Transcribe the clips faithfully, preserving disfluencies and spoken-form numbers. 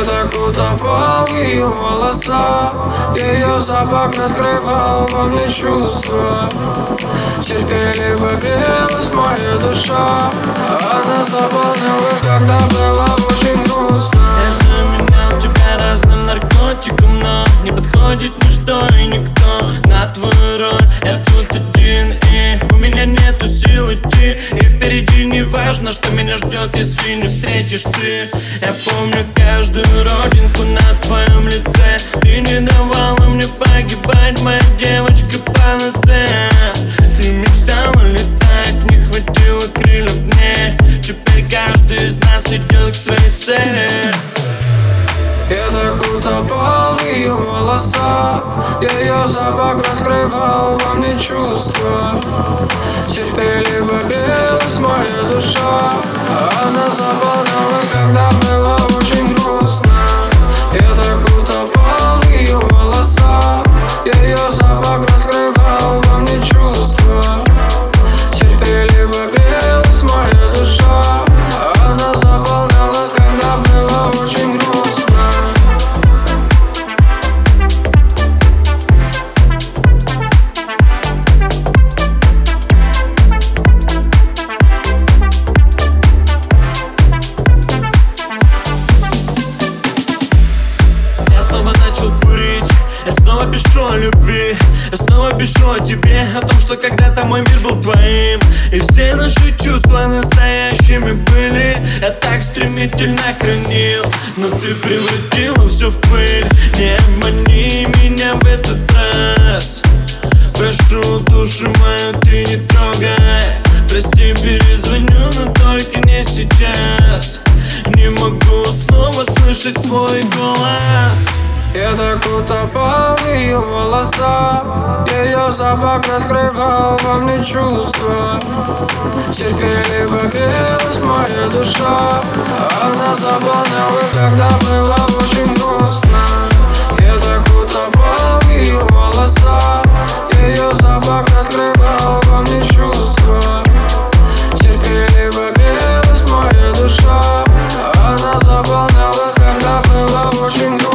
Я так утопал в ее волосах, ее запах раскрывал во мне чувства. Терпеливо грелась моя душа, она заполнялась, когда было очень грустно. Я заменял тебя разным наркотиком, но не подходит ничто и никто на твою роль. Я тут один, и у меня нету сил идти, и впереди не важно, что меня ждет, если не встретишь ты. Я помню каждую родинку на твоем лице. Ты не давала мне погибать, моя девочка панацея. Ты мечтала летать, не хватило крыльев мне. Теперь каждый из нас идет к своей цели. Я так утопал в ее волосах, ее запах раскрывал во мне чувства. Терпеливо грелась моя душа, она заполнялась, когда было очень грустно. Я так утопал в ее волосах, ее запах раскрывал во мне чувства. Терпеливо грелась моя душа, она заполнялась, когда было очень грустно. Я снова пишу о любви, я снова пишу о тебе, о том, что когда-то мой мир был твоим, и все наши чувства настоящими были. Я так стремительно хранил, но ты превратила все в пыль. Не обмани меня в этот раз, прошу, душу мою ты не трогай. Прости, перезвоню, но только не сейчас. Не могу снова слышать твой голос. Я так утопал в ее волосах, ее запах раскрывал во мне чувства. Терпеливо грелась моя душа, она заполнялась, когда было очень грустно. Я так утопал в ее волосах, ее запах раскрывал во мне чувства. Терпеливо грелась моя душа, она заполнялась, когда было очень грустно.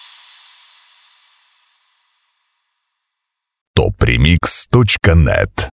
топ ремикс точка нет